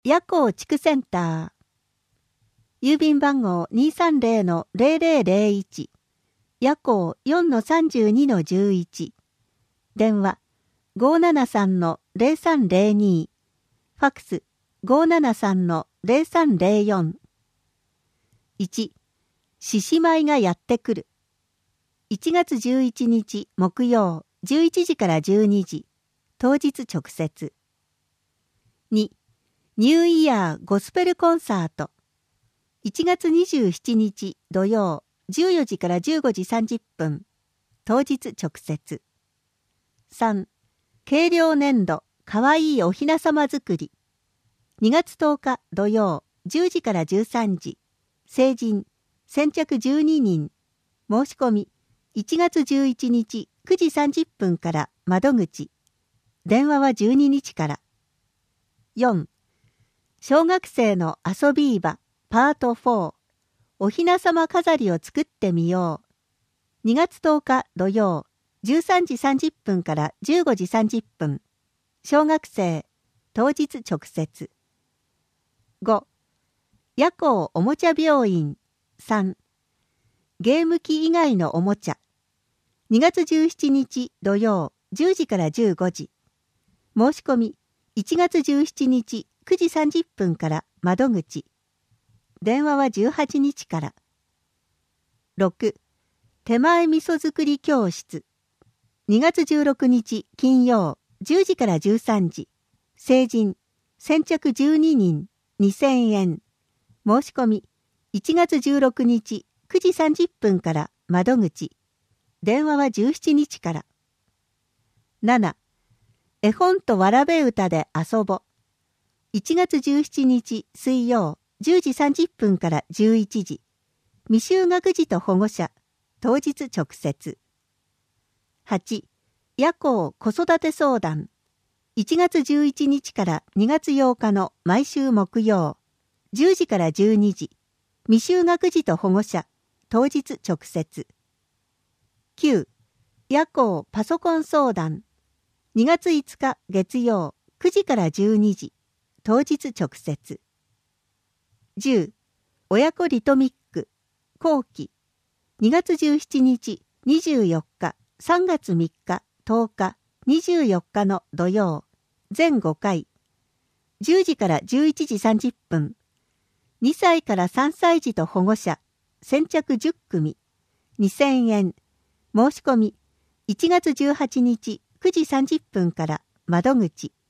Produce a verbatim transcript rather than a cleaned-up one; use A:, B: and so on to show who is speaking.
A: 夜行地区センター。郵便番号 にーさんぜろのぜろぜろぜろいち。夜行 よんのさんじゅうにのじゅういち。電話 ごーななさんのぜろさんぜろに。ファックス ごーななさんのぜろさんぜろよん。いち. 獅子舞がやってくる。いちがつじゅういちにち木曜じゅういちじからじゅうにじ。当日直接。に. ニューイヤーゴスペルコンサート。いちがつにじゅうしちにち土曜じゅうよじからじゅうごじさんじゅっぷん。当日直接。さん. 軽量粘土かわいいおひなさま作り。にがつとおか土曜じゅうじからじゅうさんじ。成人先着じゅうににん。申し込みいちがつじゅういちにちくじさんじゅっぷんから窓口。電話はじゅうににちから。よん. 小学生の遊び場パートフォー。おひなさま飾りを作ってみよう。にがつとおか土曜じゅうさんじさんじゅっぷんからじゅうごじさんじゅっぷん。小学生当日直接。ご. 夜行おもちゃ病院。さん. ゲーム機以外のおもちゃ。にがつじゅうしちにち土曜じゅうじからじゅうごじ。申し込みいちがつじゅうしちにちくじさんじゅっぷんから窓口。電話はじゅうはちにちから。ろく. 手前味噌作り教室。にがつじゅうろくにち金曜じゅうじからじゅうさんじ。成人先着じゅうににんにせんえん。申し込みいちがつじゅうろくにちくじさんじゅっぷんから窓口。電話はじゅうしちにちから。なな. 絵本とわらべ歌で遊ぼ。いちがつじゅうしちにち水曜じゅうじさんじゅっぷんからじゅういちじ。未就学児と保護者。当日直接。はち. 夜行子育て相談。いちがつじゅういちにちからにがつようかの毎週木曜じゅうじからじゅうにじ。未就学児と保護者。当日直接。きゅう. 夜行パソコン相談。にがついつか月曜くじからじゅうにじ。当日直接。じゅう. 親子リトミック後期。にがつじゅうしちにちにじゅうよっかさんがつみっかとおかにじゅうよっかの土曜全ごかい。じゅうじからじゅういちじさんじゅっぷん。にさいからさんさい児と保護者。先着じゅっくみ。にせんえん。申し込みいちがつじゅうはちにちくじさんじゅっぷんから窓口。